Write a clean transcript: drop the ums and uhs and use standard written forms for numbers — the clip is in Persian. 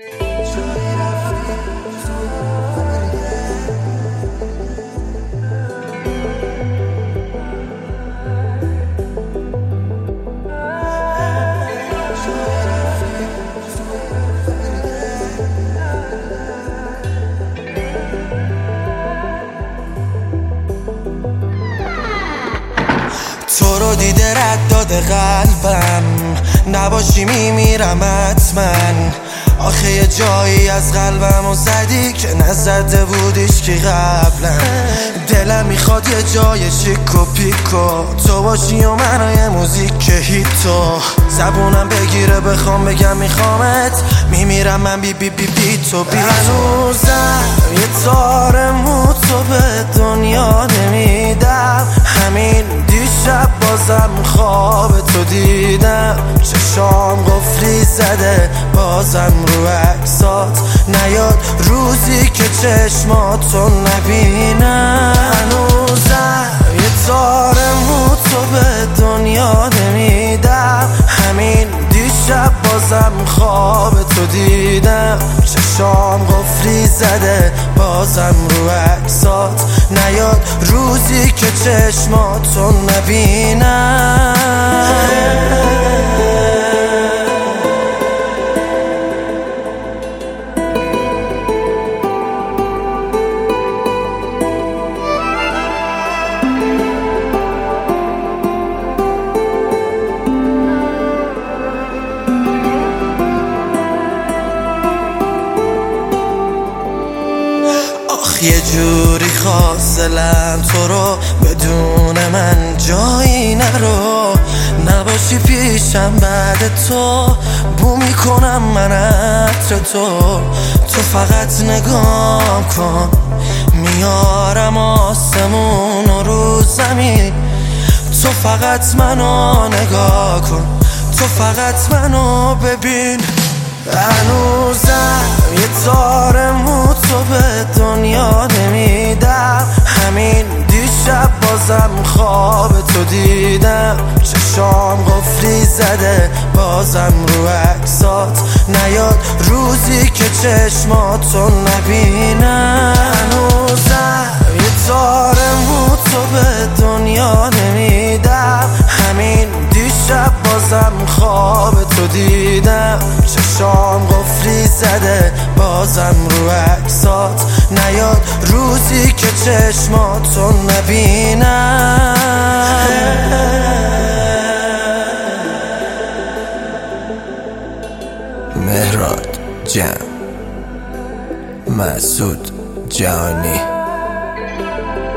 تو رو دیده رد داده قلبم، نباشی میمیرم حتما. آخه یه جایی از قلبمو زدی که نزده بودیش که قبلا. دلم میخواد یه جای شیک و پیکو تو باشی و من یه موزیک هیتو. زبونم بگیره بخوام بگم میخوامت، میمیرم من بی بی بی بی تو بی تو. هنوزم یه تار مو تو به دنیا نمیدم، همین دیشب بازم خواب تو دیدم. چشام قفلی زده بازم رو عکسات نیاد روزی که چشماتو نبینم. هنوزم یه تار مو تو به دنیا نمیدم، همین دیشب بازم خواب تو دیدم. چشام قفلی زده بازم رو عکسات نیاد روزی که چشماتو نبینم. یه جوری خواستلم تو رو بدون من جایی نرو. نباشی پیشم بعد تو بو میکنم من عطر تو. تو فقط نگاه کن میارم آسمون و رو زمین. تو فقط منو نگاه کن، تو فقط منو ببین. هنوزم یه تار مو تو به دنیا نمیدم، همین دیشب بازم خواب تو دیدم. چشام قفلی زده بازم رو عکسات نیاد روزی که چشماتو نبینم. هنوزم یه تار مو تو به دنیا نمیدم، همین دیشب بازم خواب تو دیدم. چشام قفلی زده بازم رو عکسات نیاد روزی که چشماتو نبینم. مهراد جان، مسعود جانی.